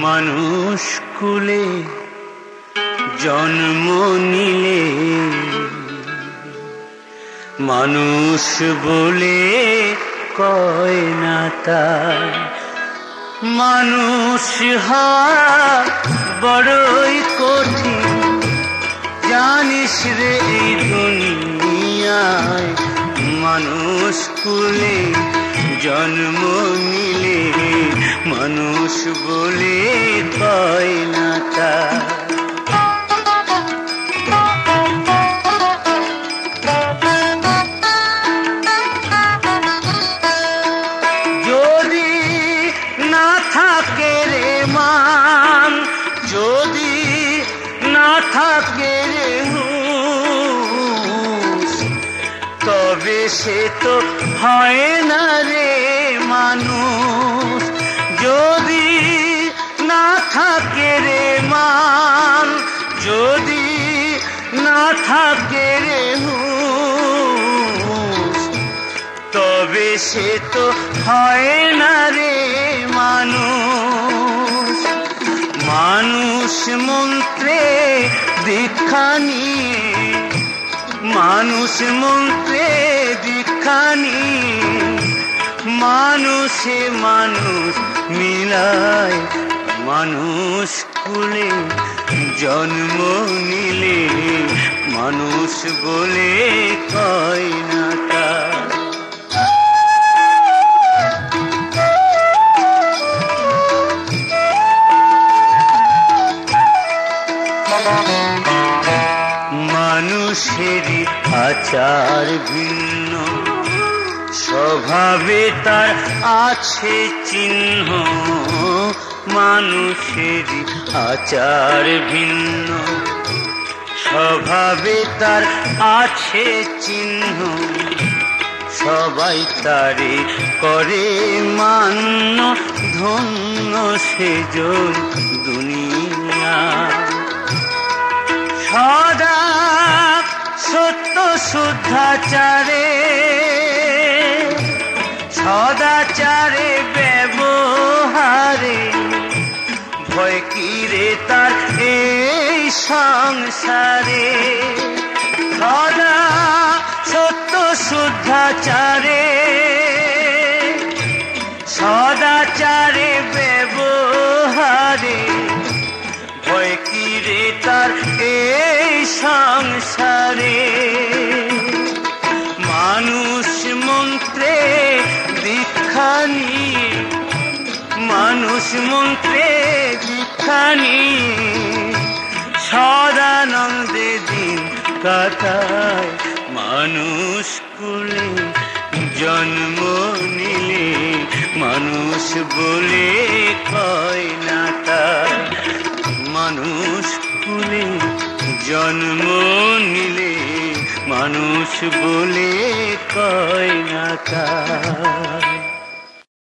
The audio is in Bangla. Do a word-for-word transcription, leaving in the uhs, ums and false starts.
মানুষ কুলে জন্ম নিলে মানুষ বলে কয় না তাই। মানুষ হওয়া বড়ই কঠিন জানিস রে এই দুনিয়ায়। মানুষ কুলে জন্ম নিলে মানুষ বলে কয় না তাই। যদি না থাকে রে মান, যদি না থাকে রে হুঁশ, তবে সে তো হয় না রে মানুষ। যদি না থাকে রে মান, যদি না থাকে রে হুঁশ, তবে সে তো হয় না রে মানুষ। মানুষ মন্ত্রে দীক্ষা নিয়ে, মানুষ মন্ত্রে দীক্ষা নিয়ে মানুষে মানুষ মিলায়। মানুষ কুলে জন্ম নিলে মানুষ বলে কয় না তাই। মানুষেরই আচার ভিন্ন, স্বভাবে তার আছে চিহ্ন। মানুষেরই আচার ভিন্ন, স্বভাবে তার আছে চিহ্ন। সবাই তারে করে মান্য, ধন্য সেজন দুনিয়া। সদা সত্য শুদ্ধাচারে, সদাচারে ব্যবহারে ভয় কি রে তার এই সংসারে। সদা সত্য শুদ্ধাচারে, সদাচারে ব্যবহারে ভয় কি রে তার এই সংসারে। মানুষ মন্ত্রে দীক্ষা নিয়ে, মানুষ মন্ত্রে দীক্ষা নিয়ে সদানন্দে দিন কাটায়। মানুষ কুলে জন্ম নিলে মানুষ বলে কয় না তাই। মানুষ কুলে জন্ম নিলে মানুষ বলে কয় না তাই।